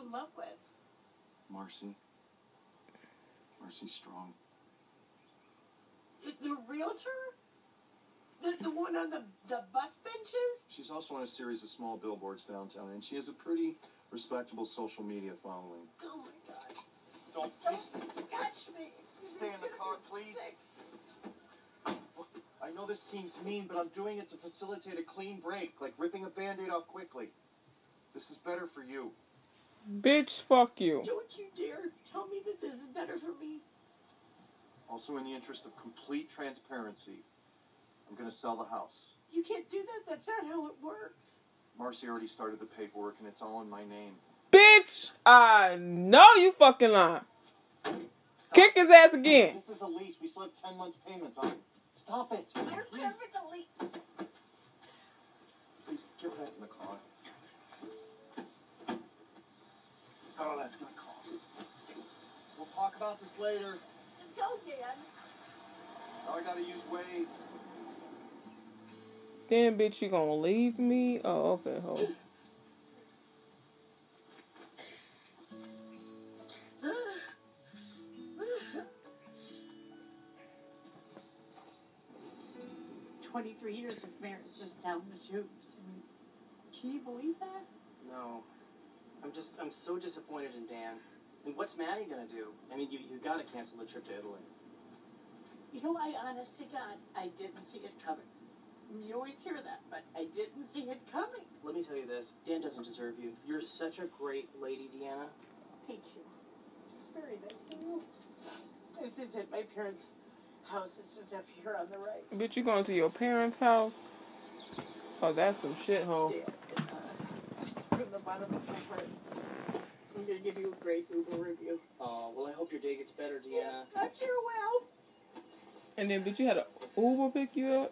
in love with? Marcy. Marcy's strong. The realtor? The one on the bus benches? She's also on a series of small billboards downtown, and she has a pretty respectable social media following. Oh my God. Don't Touch me. Stay in the car, please. I know this seems mean, but I'm doing it to facilitate a clean break, like ripping a Band-Aid off quickly. This is better for you. Bitch, fuck you. Don't you dare tell me that this is better for me. Also, in the interest of complete transparency, I'm going to sell the house. You can't do that. That's not how it works. Marcy already started the paperwork, and it's all in my name. Bitch, I know you fucking lying. Kick his ass again. This is a lease. We still have 10 months payments on it. Stop it. I don't care if it's a leak. Please, get back in the car. How much that's going to cost. We'll talk about this later. Just go, Dan. Now I got to use Waze. Damn, bitch, you gonna leave me? Oh, okay, ho. "23 years of marriage just down the tubes. I mean, can you believe that? No. I'm so disappointed in Dan. And what's Maddie gonna do? I mean, you gotta cancel the trip to Italy. You know, I honest to God, I didn't see it coming. You always hear that, but I didn't see it coming. Let me tell you this, Dan doesn't deserve you. You're such a great lady, Deanna. Thank you. It's very nice of you. This is it. My parents' house is just up here on the right. Bitch, you going to your parents' house? Oh, that's some shit, ho. From the bottom of my heart, I'm going to give you a great Uber review. Oh, well, I hope your day gets better, Deanna. I'm sure will. And then, bitch, you had an Uber pick you up?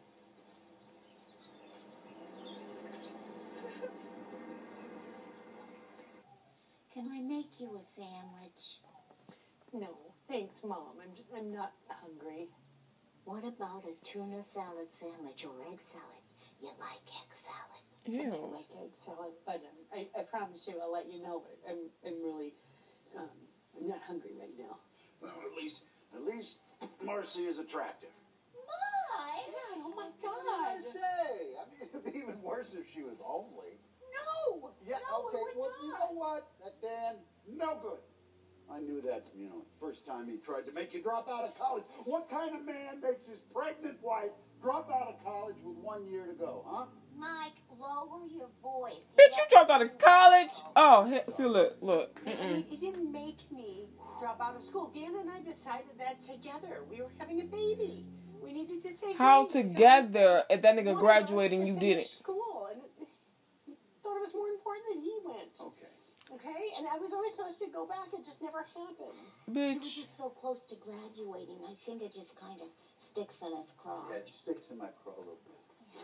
Can I make you a sandwich? No, thanks, Mom. I'm not hungry. What about a tuna salad sandwich or egg salad? You like egg salad? I do Ew. like egg salad, but I promise you, I'll let you know. But I'm really, I'm not hungry right now. Well, at least Marcy is attractive. Mike! Dad, oh my What did I God! say? I mean, it'd be even worse if she was homely. No! Yeah, No, okay, it would well, you not. know what? That Dan, no good. I knew that, first time he tried to make you drop out of college. What kind of man makes his pregnant wife drop out of college with 1 year to go, huh? Mike, lower your voice. Bitch, you dropped out of college? Oh, see, look. It didn't make me drop out of school. Dan and I decided that together. We were having a baby. We needed to say How hey, together if that nigga one of us graduated and to you finish didn't? School, and thought it was more important that he went. Okay, and I was always supposed to go back. It just never happened. He was Bitch. just so close to graduating. I think it just kind of sticks in his craw. Yeah, it sticks in my craw a little bit.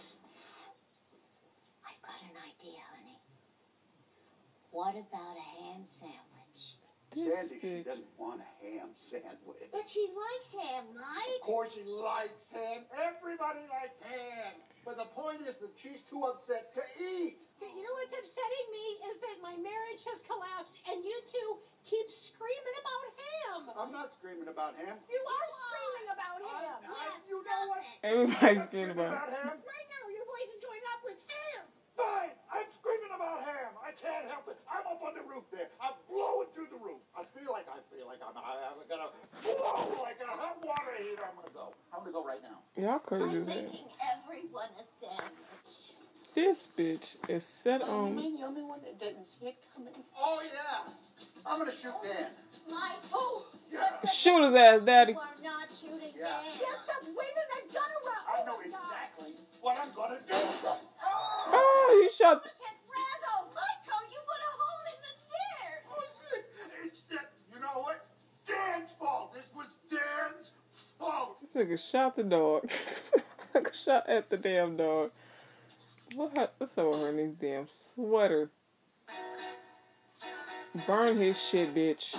I've got an idea, honey. What about a ham sandwich? This Sandy, she bitch. doesn't want a ham sandwich. But she likes ham, Of Mike. course she likes ham. Everybody likes ham. But the point is that she's too upset to eat. You know what's upsetting me is that my marriage has collapsed, and you two keep screaming about ham. I'm not screaming about ham. You are screaming about ham. You know what? Everybody's I'm screaming about it. ham. Right now, your voice is going up with ham. Fine, I'm screaming about ham. I can't help it. I'm up on the roof there. I'm blowing through the roof. I feel like I'm gonna blow like a hot water heater. I'm gonna go right now. Y'all crazy I'm as hell. making everyone a sandwich. This bitch is set Am I on. the only one that didn't see it coming? Oh yeah, I'm gonna shoot Dan. Mike, Yeah, Shoot his ass, daddy. you are not shooting Yeah. Dan. Can't stop waving that gun around. I know exactly what I'm gonna do. Oh, you shot. Razzo, Michael, you put a hole in the stairs. It's that, you know what? Dan's fault. This was Dan's fault. This nigga shot the dog. Nigga shot at the damn dog. What's up with her in this damn sweater? Burn his shit, bitch.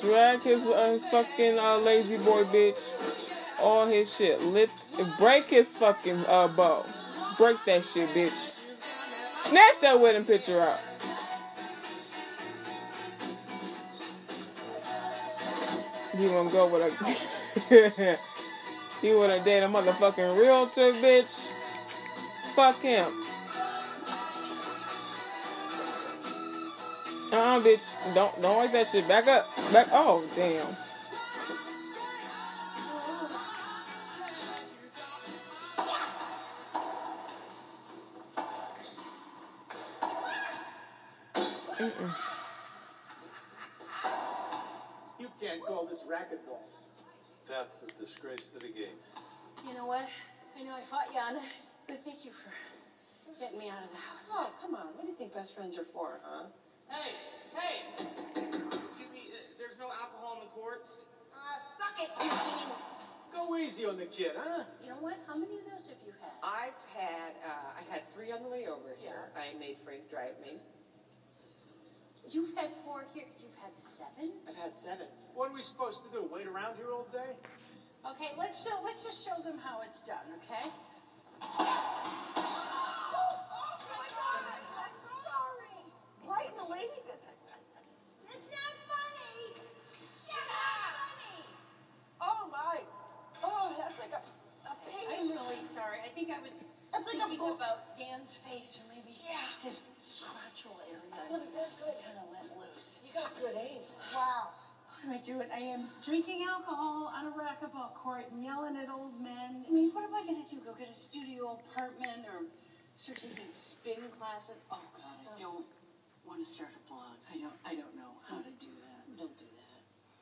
drag his fucking lazy boy bitch. All his shit. Break his fucking bow. Break that shit, bitch. Snatch that wedding picture out. You wanna go with a... You wanna date a motherfucking realtor, bitch? Fuck him. Bitch. Don't like that shit. Back up. Oh, damn. You can't call this racquetball. That's a disgrace to the game. You know what? I know I fought you on it, but thank you for getting me out of the house. Oh, come on. What do you think best friends are for, huh? Hey! Excuse me, there's no alcohol in the courts? Suck it, Eugene. Go easy on the kid, huh? You know what? How many of those have you had? I had 3 on the way over here. I made Frank drive me. You've had 4 here. You've had 7? I've had 7. What are we supposed to do? Wait around here all day? Okay, let's just show them how it's done, okay? Right in the lady business. It's not funny. Shut up. Oh, my. Oh, that's like a pain. I'm really sorry. I think I was That's like a thinking book. about Dan's face, or maybe his crotchal area. Kind of let loose. You got good aim. Wow. What am I doing? I am drinking alcohol on a racquetball court and yelling at old men. I mean, what am I going to do? Go get a studio apartment or start taking spin classes? Oh, God, I don't want to start a blog. I don't know how to do that. Don't do that.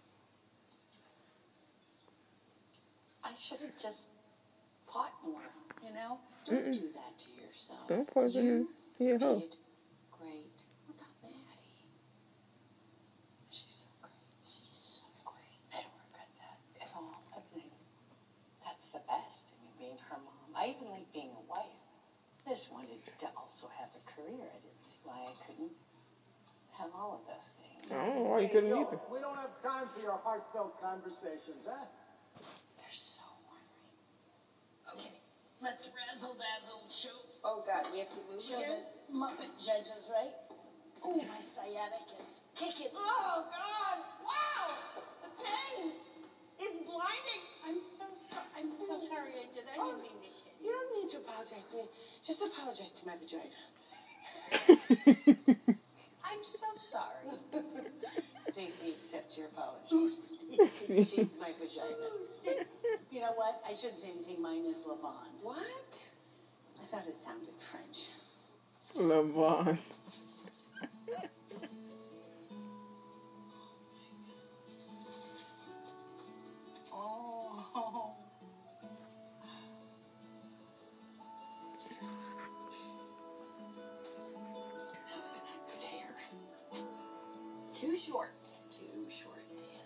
I should have just fought more, you know? Don't do that to yourself. Don't poison him. He a hoe. Did great. What about Maddie? She's so great. She's so great. I don't regret that at all. I think that's the best. I mean, being her mom. I even like being a wife. I just wanted to also have a career. I didn't see why I couldn't have all of those things. I don't know why you couldn't either. We don't have time for your heartfelt conversations, huh? They're so ornery. Okay, let's razzle-dazzle show. Oh, God, we have to move Show again? the Muppet judges, right? Oh, my sciatic is kicking. Oh, God. Wow. The pain. It's blinding. I'm so sorry I did that. I didn't mean to hit You don't need to apologize to me. Just apologize to my vagina. I'm so sorry. Stacy accepts your apology. Oh, Stacey. She's my vagina. You know what? I shouldn't say anything. Mine is Levon. What? I thought it sounded French. LeVon. Oh. That was not good hair. Too short. Too short, Dan.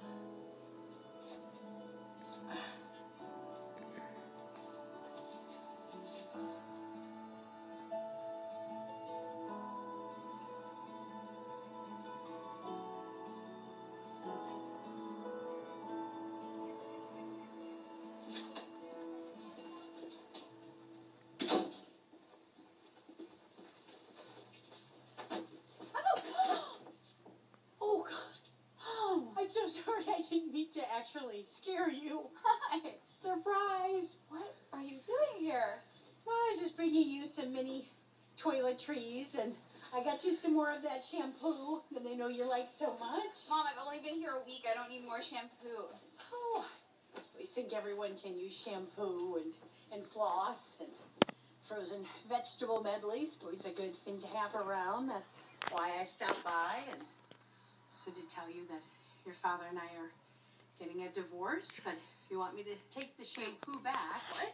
Oh, God. Oh, I'm so sorry. I didn't mean to actually scare you. Hi. Surprise. What are you doing here? Well, I was just bringing you some mini toiletries, and I got you some more of that shampoo that I know you like so much. Mom, I've only been here a week. I don't need more shampoo. Oh, we think everyone can use shampoo and floss and frozen vegetable medley. It's always a good thing to have around. That's why I stopped by, and also to tell you that your father and I are getting a divorce, but if you want me to take the shampoo back. What?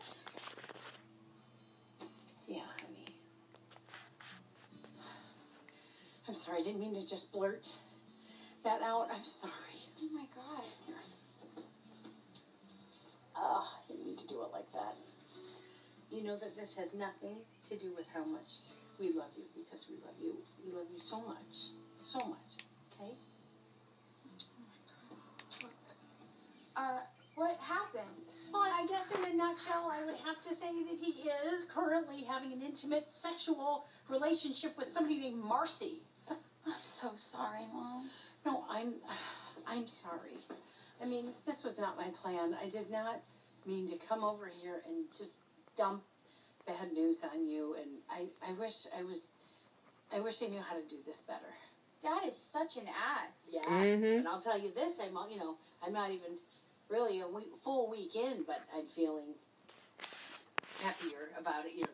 Yeah, honey. I'm sorry, I didn't mean to just blurt that out. I'm sorry. Oh my God. Oh, I didn't mean to do it like that. You know that this has nothing to do with how much we love you, because we love you. We love you so much. So much. Okay? nutshell, I would have to say that he is currently having an intimate sexual relationship with somebody named Marcy. I'm so sorry, Mom. No, I'm sorry. I mean, this was not my plan. I did not mean to come over here and just dump bad news on you. And I wish I knew how to do this better. Dad is such an ass. Yeah. Mhm. And I'll tell you this, I'm not even really a full week in, but I'm feeling happier about it.